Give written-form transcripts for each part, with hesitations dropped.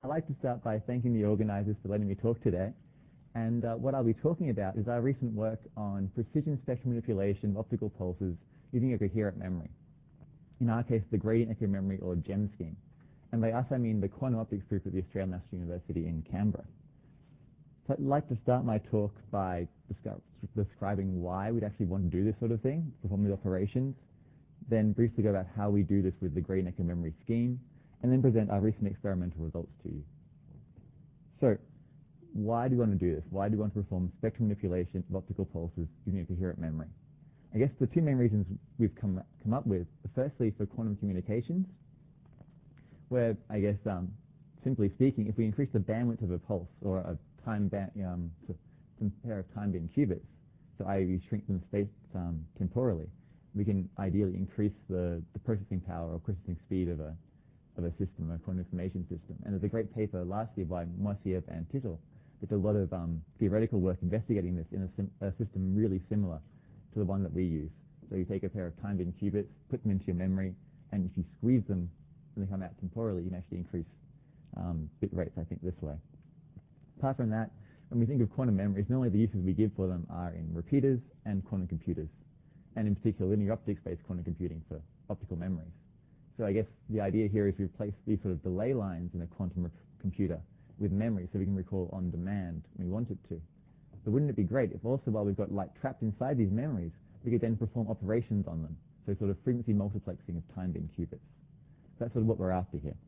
I'd like to start by thanking the organizers for letting me talk today. And what I'll be talking about is our recent work on precision spectral manipulation of optical pulses using a coherent memory. In our case, the gradient echo memory, or GEM scheme. And by us, I mean the quantum optics group at the Australian National University in Canberra. So I'd like to start my talk by describing why we'd actually want to do this sort of thing, perform these operations, then briefly go about how we do this with the gradient echo memory scheme, and then present our recent experimental results to you. So, why do we want to do this? Why do we want to perform spectral manipulation of optical pulses using a coherent memory? I guess the two main reasons we've come up with are firstly for quantum communications, where I guess simply speaking, if we increase the bandwidth of a pulse or a time some pair of time-band qubits, so i.e. shrink them space temporally, we can ideally increase the processing power or processing speed of a system, a quantum information system. And there's a great paper last year by Moisiev and Tittel that did a lot of theoretical work investigating this in a system really similar to the one that we use. So you take a pair of time-band qubits, put them into your memory, and if you squeeze them when they come out temporally, you can actually increase bit rates, I think, this way. Apart from that, when we think of quantum memories, not only the uses we give for them are in repeaters and quantum computers, and in particular linear optics-based quantum computing for optical memories. So I guess the idea here is to replace these sort of delay lines in a quantum computer with memory so we can recall on demand when we want it to. But wouldn't it be great if also, while we've got light trapped inside these memories, we could then perform operations on them, so sort of frequency multiplexing of time-band qubits. That's sort of what we're after here.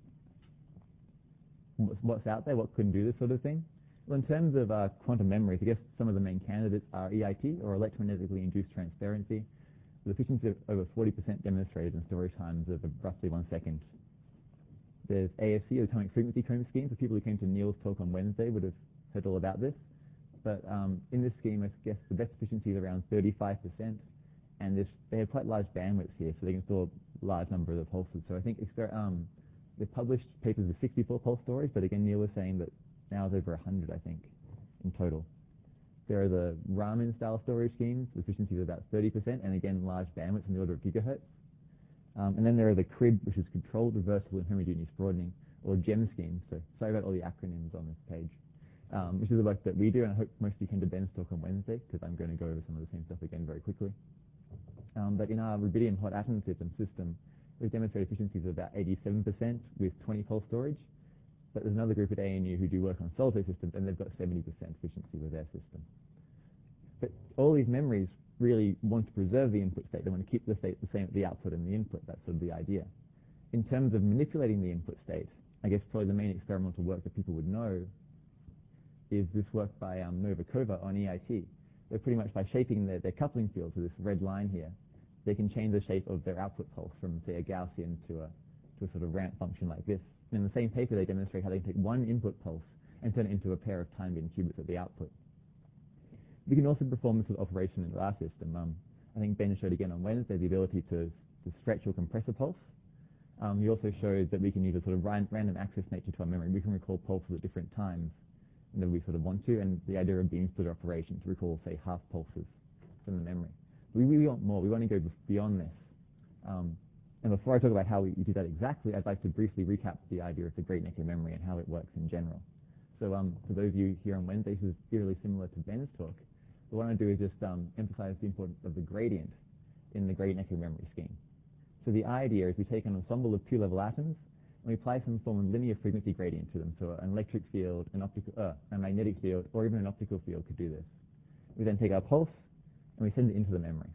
What's out there? What couldn't do this sort of thing? Well, in terms of quantum memories, I guess some of the main candidates are EIT, or electromagnetically induced transparency, with efficiency of over 40% demonstrated in storage times of roughly 1 second. There's AFC, or atomic frequency comb scheme. For people who came to Neil's talk on Wednesday would have heard all about this. But in this scheme, I guess the best efficiency is around 35%, and they have quite large bandwidths here, so they can store a large number of the pulses. So I think they've published papers with 64 pulse storage, but again, Neil was saying that now it's over 100, I think, in total. There are the Raman-style storage schemes, with efficiency of about 30%, and again, large bandwidths in the order of gigahertz. And then there are the CRIB, which is Controlled Reversible and Homogeneous Broadening, or GEM schemes. So sorry about all the acronyms on this page, which is the work that we do, and I hope most of you came to Ben's talk on Wednesday, because I'm going to go over some of the same stuff again very quickly. But in our rubidium hot atom system, we've demonstrated efficiencies of about 87% with 20 pulse storage. But there's another group at ANU who do work on solid-state systems, and they've got 70% efficiency with their system. But all these memories really want to preserve the input state. They want to keep the state the same at the output and the input. That's sort of the idea. In terms of manipulating the input state, I guess probably the main experimental work that people would know is this work by Novakova on EIT. Where pretty much by shaping their coupling field to this red line here, they can change the shape of their output pulse from, say, a Gaussian to a sort of ramp function like this. In the same paper, they demonstrate how they can take one input pulse and turn it into a pair of time-band qubits at the output. We can also perform this sort of operation in our system. I think Ben showed again on Wednesday the ability to stretch or compress a pulse. He also showed that we can use a sort of random access nature to our memory. We can recall pulses at different times whenever we sort of want to, and the idea of beam splitter operation to recall, say, half pulses from the memory. We want more. We want to go beyond this. And before I talk about how we do that exactly, I'd like to briefly recap the idea of the gradient echo memory and how it works in general. So for those of you here on Wednesday, this is eerily similar to Ben's talk. What I want to do is just emphasize the importance of the gradient in the gradient echo memory scheme. So the idea is we take an ensemble of two-level atoms and we apply some form of linear frequency gradient to them. So an electric field, a magnetic field, or even an optical field could do this. We then take our pulse and we send it into the memory.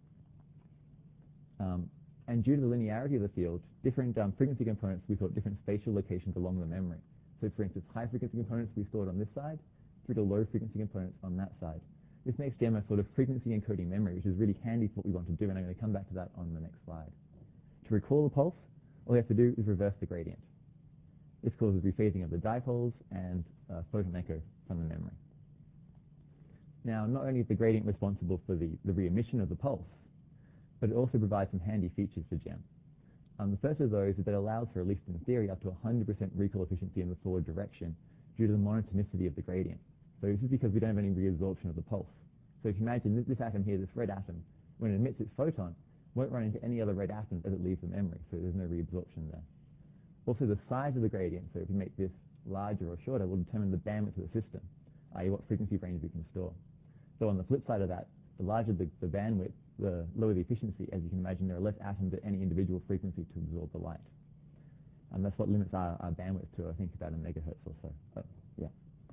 And due to the linearity of the field, different frequency components, we thought different spatial locations along the memory. So for instance, high frequency components we stored on this side, through to low frequency components on that side. This makes GEM a sort of frequency encoding memory, which is really handy for what we want to do, and I'm going to come back to that on the next slide. To recall the pulse, all we have to do is reverse the gradient. This causes rephasing of the dipoles and photon echo from the memory. Now, not only is the gradient responsible for the re-emission of the pulse, but it also provides some handy features for GEM. The first of those is that it allows for, at least in theory, up to 100% recall efficiency in the forward direction due to the monotonicity of the gradient. So this is because we don't have any reabsorption of the pulse. So if you imagine this atom here, this red atom, when it emits its photon, won't run into any other red atoms as it leaves the memory, so there's no reabsorption there. Also, the size of the gradient, so if you make this larger or shorter will determine the bandwidth of the system, i.e. what frequency range we can store. So on the flip side of that, the larger the bandwidth, the lower the efficiency. As you can imagine, there are less atoms at any individual frequency to absorb the light. And that's what limits our bandwidth to, I think, about a megahertz or so. But, yeah.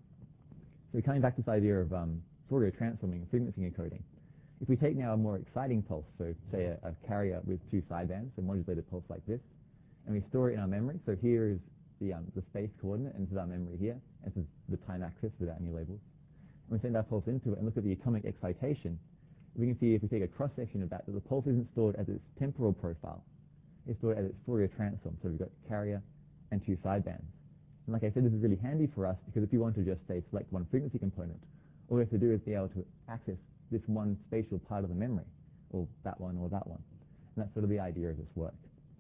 So coming back to this idea of Fourier transforming and frequency encoding, if we take now a more exciting pulse, so say a carrier with two sidebands, a modulated pulse like this, and we store it in our memory. So here is the space coordinate, and this is our memory here, and this is the time axis without any labels. And we send our pulse into it and look at the atomic excitation. We can see if we take a cross-section of that the pulse isn't stored as its temporal profile. It's stored as its Fourier transform. So we've got carrier and two sidebands. And like I said, this is really handy for us because if you want to just, say, select one frequency component, all we have to do is be able to access this one spatial part of the memory, or that one or that one. And that's sort of the idea of this work.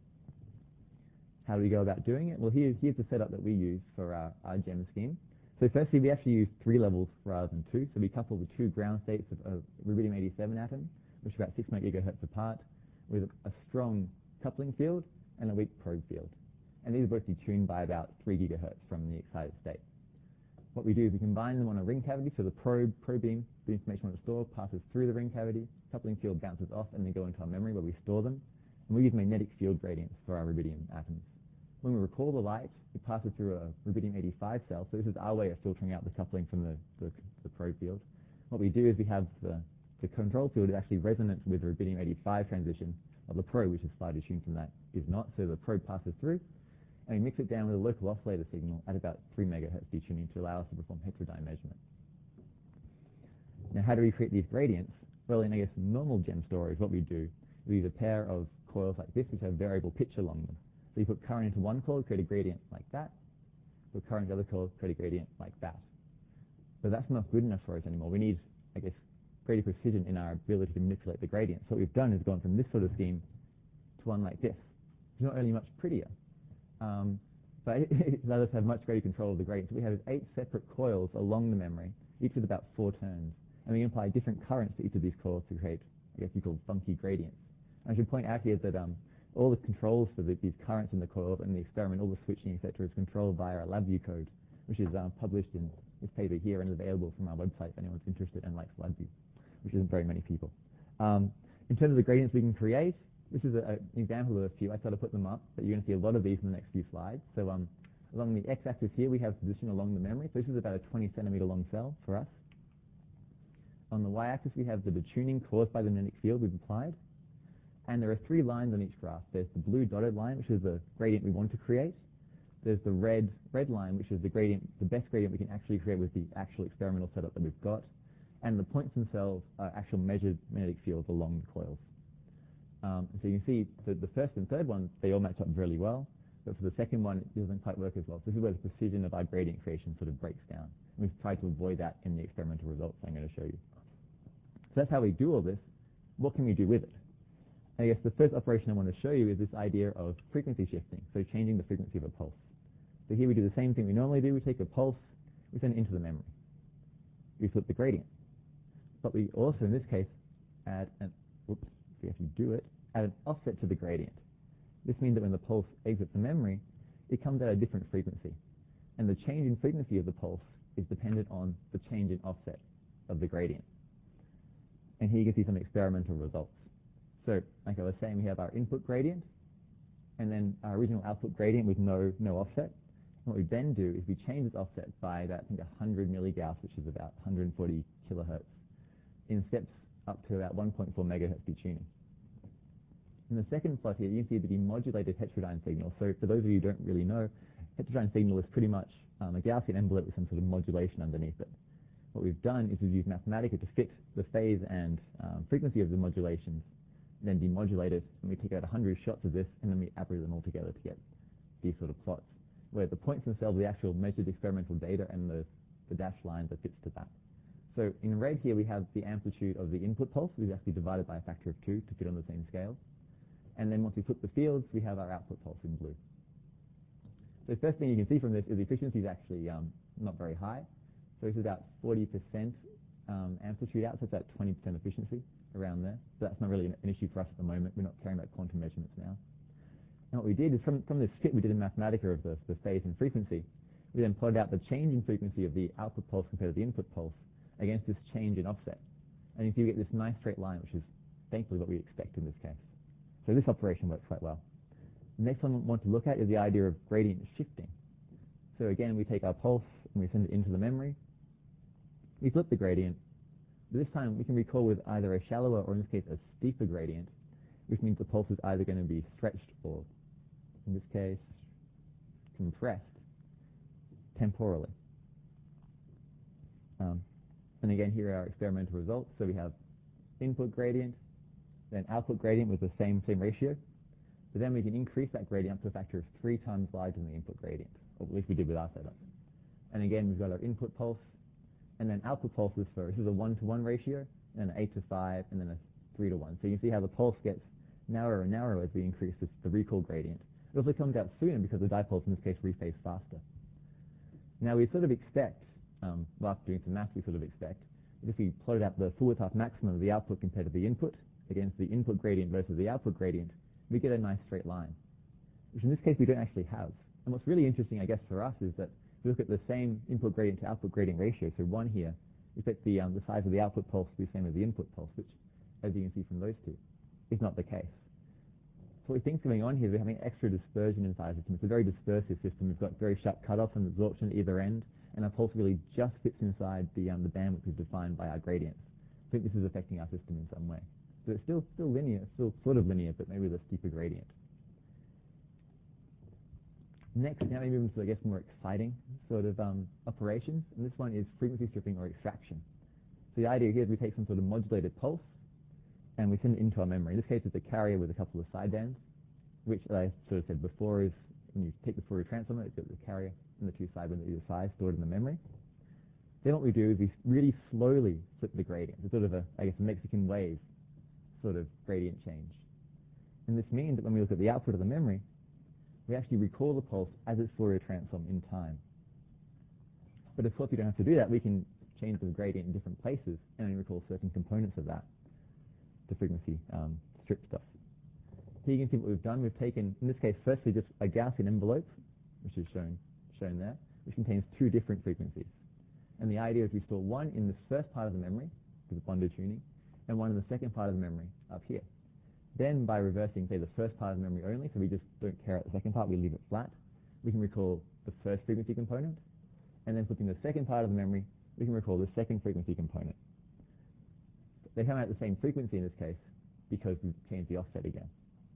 How do we go about doing it? Well, here's the setup that we use for our GEM scheme. So firstly, we actually use 3 levels rather than 2. So we couple the 2 ground states of rubidium-87 atoms, which are about 6 gigahertz apart, with a strong coupling field and a weak probe field. And these are both tuned by about 3 gigahertz from the excited state. What we do is we combine them on a ring cavity, so the probe beam, the information we want to store, passes through the ring cavity, coupling field bounces off, and they go into our memory where we store them. And we use magnetic field gradients for our rubidium atoms. When we recall the light, it passes through a rubidium-85 cell, so this is our way of filtering out the coupling from the probe field. What we do is we have the control field is actually resonant with the rubidium-85 transition of the probe, which is slightly tuned from that, is not. So the probe passes through, and we mix it down with a local oscillator signal at about 3 megahertz detuning to allow us to perform heterodyne measurement. Now, how do we create these gradients? Well, in, I guess, normal GEM storage, what we do, we use a pair of coils like this, which have variable pitch along them. So you put current into one coil, create a gradient like that. Put current into the other coil, create a gradient like that. But that's not good enough for us anymore. We need, I guess, greater precision in our ability to manipulate the gradient. So what we've done is gone from this sort of scheme to one like this. It's not really much prettier, but it allows us to have much greater control of the gradient. So we have 8 separate coils along the memory, each with about 4 turns. And we apply different currents to each of these coils to create, I guess you call funky gradients. And I should point out here that all the controls for these currents in the coils and the experiment, all the switching, etc., is controlled by our LabVIEW code, which is published in this paper here and is available from our website if anyone's interested and likes LabVIEW, which isn't very many people. In terms of the gradients we can create, this is an example of a few. I sort of put them up, but you're going to see a lot of these in the next few slides. So along the x-axis here, we have position along the memory. So this is about a 20-centimeter long cell for us. On the y-axis, we have the detuning caused by the magnetic field we've applied. And there are 3 lines on each graph. There's the blue dotted line, which is the gradient we want to create. There's the red line, which is the best gradient we can actually create with the actual experimental setup that we've got. And the points themselves are actual measured magnetic fields along the coils. So you can see the first and third one, they all match up really well. But for the second one, it doesn't quite work as well. So this is where the precision of our gradient creation sort of breaks down. And we've tried to avoid that in the experimental results I'm going to show you. So that's how we do all this. What can we do with it? I guess the first operation I want to show you is this idea of frequency shifting, so changing the frequency of a pulse. So here we do the same thing we normally do. We take a pulse, we send it into the memory. We flip the gradient. But we also, in this case, add an, if we actually do it, add an offset to the gradient. This means that when the pulse exits the memory, it comes at a different frequency. And the change in frequency of the pulse is dependent on the change in offset of the gradient. And here you can see some experimental results. So, like I was saying, we have our input gradient, and then our original output gradient with no offset. And what we then do is we change this offset by about, I think, 100 milligauss, which is about 140 kilohertz, in steps up to about 1.4 megahertz detuning. In the second plot here, you can see the demodulated heterodyne signal. So for those of you who don't really know, heterodyne signal is pretty much a Gaussian envelope with some sort of modulation underneath it. What we've done is we've used Mathematica to fit the phase and frequency of the modulations, then demodulate it, and we take out 100 shots of this, and then we average them all together to get these sort of plots, where the points themselves are the actual measured experimental data, and the dashed lines are fits to that. So in red here, we have the amplitude of the input pulse, which is actually divided by a factor of 2 to fit on the same scale. And then once we flip the fields, we have our output pulse in blue. So the first thing you can see from this is the efficiency is actually not very high. So this is about 40% amplitude out, so it's about 20% efficiency around there. So that's not really an issue for us at the moment. We're not caring about quantum measurements now. And what we did is from this fit we did in Mathematica of the phase and frequency, We then plotted out the change in frequency of the output pulse compared to the input pulse against this change in offset. And you see we get this nice straight line, which is thankfully what we expect in this case. So this operation works quite well. The next one we want to look at is the idea of gradient shifting. So again, we take our pulse and we send it into the memory. We flip the gradient. But this time we can recall with either a shallower or in this case a steeper gradient, which means the pulse is either going to be stretched or, in this case, compressed temporally. And again, here are our experimental results. So we have input gradient, then output gradient with the same ratio. But then we can increase that gradient up to a factor of 3 times larger than the input gradient, or at least we did with our setup. And again, we've got our input pulse, and then output pulses for, this is a 1-to-1 ratio, and an 8-to-5, and then a 3-to-1. So you can see how the pulse gets narrower and narrower as we increase the recall gradient. It also comes out sooner because the dipulse in this case rephase faster. Now we sort of expect, after doing some math, we sort of expect that if we plotted out the full width half maximum of the output compared to the input against the input gradient versus the output gradient, we get a nice straight line, which in this case we don't actually have. And what's really interesting, I guess, for us is that if we look at the same input gradient to output gradient ratio, so 1 here, we expect the size of the output pulse to be the same as the input pulse, which, as you can see from those two, is not the case. So what we think is going on here is we're having extra dispersion inside the system. It's a very dispersive system. We've got very sharp cutoffs and absorption at either end, and our pulse really just fits inside the bandwidth we've defined by our gradients. I think this is affecting our system in some way. So it's still linear, still sort of linear, but maybe with a steeper gradient. Next, now we move into, I guess, more exciting sort of operations, and this one is frequency stripping or extraction. So the idea here is we take some sort of modulated pulse, and we send it into our memory. In this case, it's a carrier with a couple of sidebands, which, as I sort of said before, is when you take the Fourier transform, it's got the carrier and the 2 sidebands at either side stored in the memory. Then what we do is we really slowly flip the gradient. It's sort of a, I guess, a Mexican wave sort of gradient change. And this means that when we look at the output of the memory, we actually recall the pulse as its Fourier transform in time. But of course, we don't have to do that. We can change the gradient in different places and only recall certain components of that to frequency strip stuff. Here you can see what we've done. We've taken, in this case, firstly just a Gaussian envelope, which is shown there, which contains 2 different frequencies. And the idea is we store one in the first part of the memory, with the bonded tuning, and one in the second part of the memory up here. Then by reversing, say, the first part of the memory only, so we just don't care about the second part, we leave it flat, we can recall the first frequency component, and then flipping the second part of the memory, we can recall the second frequency component. They come out at the same frequency in this case because we've changed the offset again.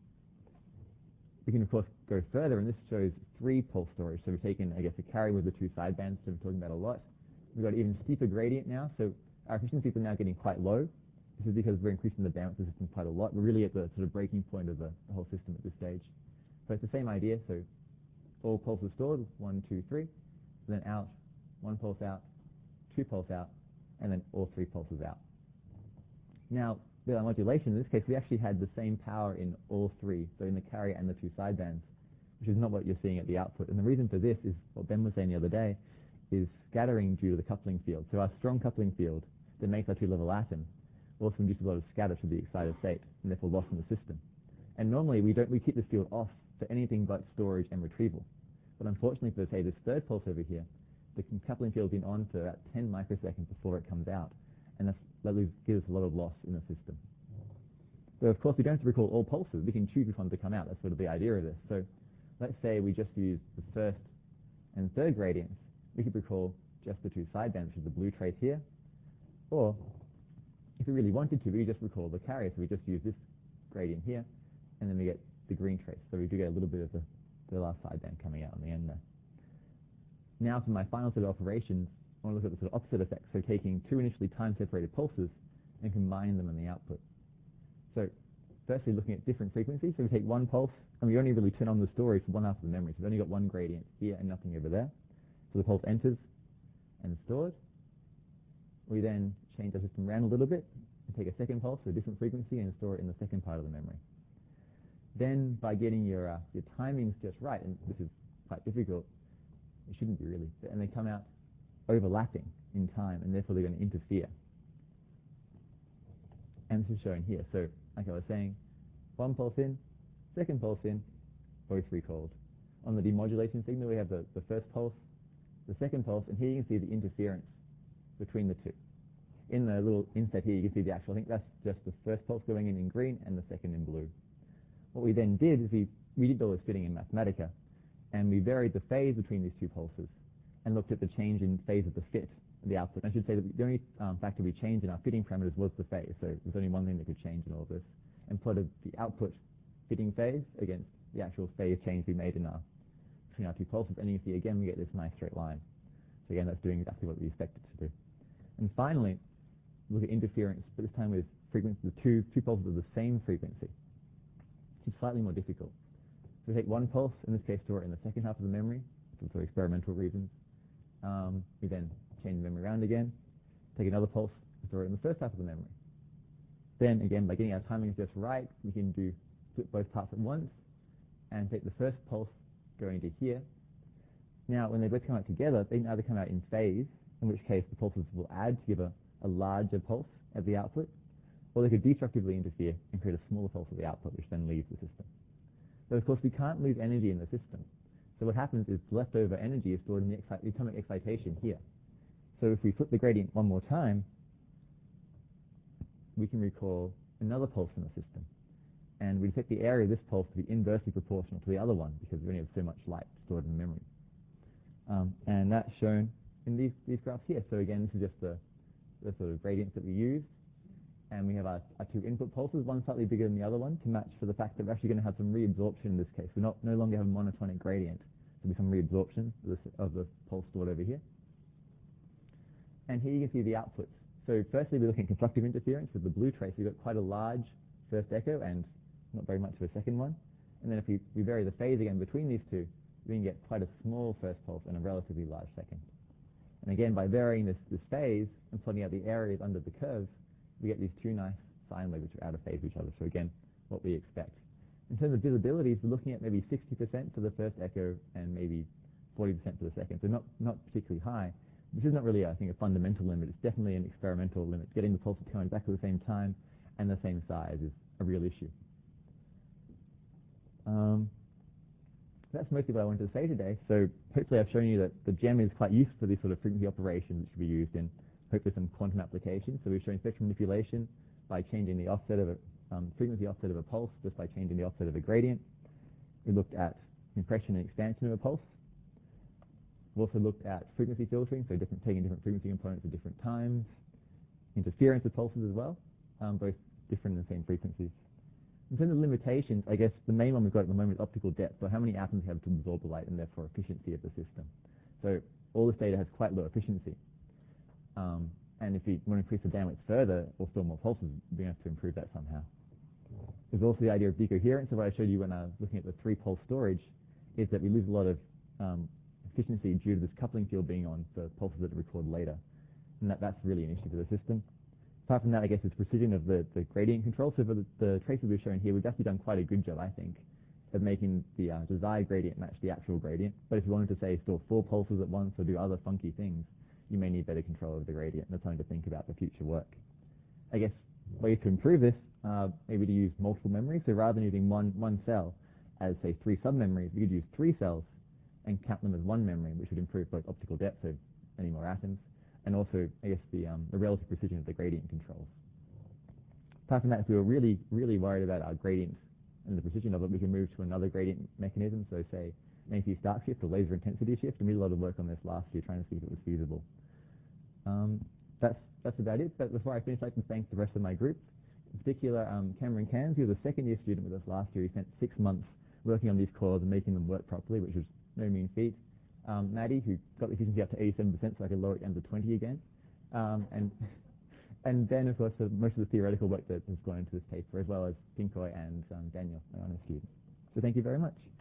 We can, of course, go further, and this shows 3 pulse storage. So we've taken, I guess, a carrier with the 2 sidebands that we're talking about a lot. We've got an even steeper gradient now, so our efficiencies are now getting quite low. This is because we're increasing the bandwidth of the system quite a lot. We're really at the sort of breaking point of the whole system at this stage. So it's the same idea. So all pulses stored, 1, 2, 3, then out, 1 pulse out, 2 pulse out, and then all 3 pulses out. Now, with our modulation, in this case, we actually had the same power in all 3, so in the carrier and the 2 sidebands, which is not what you're seeing at the output. And the reason for this is what Ben was saying the other day, is scattering due to the coupling field. So our strong coupling field that makes our 2-level atom also induces a lot of scatter to the excited state, and therefore loss in the system. And normally we keep this field off for anything but storage and retrieval. But unfortunately for, say, this third pulse over here, the coupling field's been on for about 10 microseconds before it comes out, and that gives us a lot of loss in the system. So of course we don't have to recall all pulses. We can choose which one to come out. That's sort of the idea of this. So let's say we just use the first and third gradients. We could recall just the 2 sidebands, which is the blue trace here. Or if we really wanted to, we just recall the carrier. So we just use this gradient here, and then we get the green trace. So we do get a little bit of the last sideband coming out on the end there. Now for my final set of operations, I want to look at the sort of opposite effect, so taking 2 initially time-separated pulses and combining them in the output. So firstly, looking at different frequencies. So we take 1 pulse, and we only really turn on the storage for one half of the memory. So we've only got 1 gradient here and nothing over there. So the pulse enters and is stored. We then change our system around a little bit and take a second pulse for a different frequency and store it in the second part of the memory. Then by getting your timings just right, and this is quite difficult, it shouldn't be really, and they come out overlapping in time, and therefore they're going to interfere. And this is shown here. So, like I was saying, 1 pulse in, second pulse in, both recalled. On the demodulation signal, we have the first pulse, the second pulse, and here you can see the interference between the two. In the little inset here, you can see the actual, I think that's just the first pulse going in green and the second in blue. What we then did is we did all this fitting in Mathematica, and we varied the phase between these two pulses and looked at the change in phase of the fit of the output. I should say that the only factor we changed in our fitting parameters was the phase, so there's only one thing that could change in all of this, and plotted the output fitting phase against the actual phase change we made between our two pulses, and you can see again we get this nice straight line. So again, that's doing exactly what we expect it to do. And finally, look at interference, but this time with frequency, the two pulses of the same frequency, which is slightly more difficult. So we take one pulse, in this case store it in the second half of the memory, for experimental reasons. We then change the memory around again, take another pulse, store it in the first half of the memory. Then again, by getting our timings just right, we can flip both parts at once and take the first pulse going to here. Now, when they both come out together, they can either come out in phase, in which case the pulses will add to give a larger pulse at the output, or they could destructively interfere and create a smaller pulse at the output, which then leaves the system. But of course, we can't lose energy in the system. So what happens is leftover energy is stored in the atomic excitation here. So if we flip the gradient one more time, we can recall another pulse in the system. And we set the area of this pulse to be inversely proportional to the other one because we only have so much light stored in memory. And that's shown in these graphs here. So again, this is just the sort of gradients that we used. And we have our two input pulses, one slightly bigger than the other one, to match for the fact that we're actually going to have some reabsorption in this case. We no longer have a monotonic gradient. There'll be some reabsorption of the pulse stored over here. And here you can see the outputs. So firstly, we're looking at constructive interference with the blue trace. We've got quite a large first echo and not very much of a second one. And then if we vary the phase again between these two, we can get quite a small first pulse and a relatively large second. And again, by varying this phase and plotting out the areas under the curves, we get these two nice sine waves which are out of phase with each other. So again, what we expect. In terms of visibilities, we're looking at maybe 60% for the first echo and maybe 40% for the second. So not particularly high, which is not really, I think, a fundamental limit. It's definitely an experimental limit. Getting the pulses coming back at the same time and the same size is a real issue. That's mostly what I wanted to say today. So hopefully I've shown you that the GEM is quite useful for these sort of frequency operations which can be used in hopefully some quantum applications. So we've shown spectrum manipulation by changing the offset of a frequency offset of a pulse just by changing the offset of a gradient. We looked at compression and expansion of a pulse. We've also looked at frequency filtering, so taking different frequency components at different times. Interference of pulses as well, both different and the same frequencies. In terms of limitations, I guess the main one we've got at the moment is optical depth, so how many atoms we have to absorb the light and therefore efficiency of the system. So all this data has quite low efficiency. And if we want to increase the bandwidth further or store more pulses, we have to improve that somehow. There's also the idea of decoherence. So what I showed you when I was looking at the 3-pulse storage is that we lose a lot of efficiency due to this coupling field being on for pulses that are recorded later. And that's really an issue for the system. Apart from that, I guess it's precision of the gradient control. So for the traces we've shown here, we've actually done quite a good job, I think, of making the desired gradient match the actual gradient. But if you wanted to, say, store 4 pulses at once or do other funky things, you may need better control of the gradient. That's something to think about for future work. I guess ways to improve this are maybe to use multiple memories. So rather than using one cell as, say, 3 submemories, we could use 3 cells and count them as one memory, which would improve both optical depth, so many more atoms, and also, I guess, the relative precision of the gradient controls. Apart from that, if we were really, really worried about our gradient and the precision of it, we can move to another gradient mechanism, so say an AP stark shift or laser intensity shift, and we did a lot of work on this last year trying to see if it was feasible. That's about it, but before I finish, I'd like to thank the rest of my group. In particular, Cameron Cairns, who was a second-year student with us last year. He spent 6 months working on these cores and making them work properly, which was no mean feat. Maddie, who got the efficiency up to 87%, so I could lower it down to 20 again. And then, of course, most of the theoretical work that has gone into this paper, as well as Pinkoy and Daniel, my honor student. So thank you very much.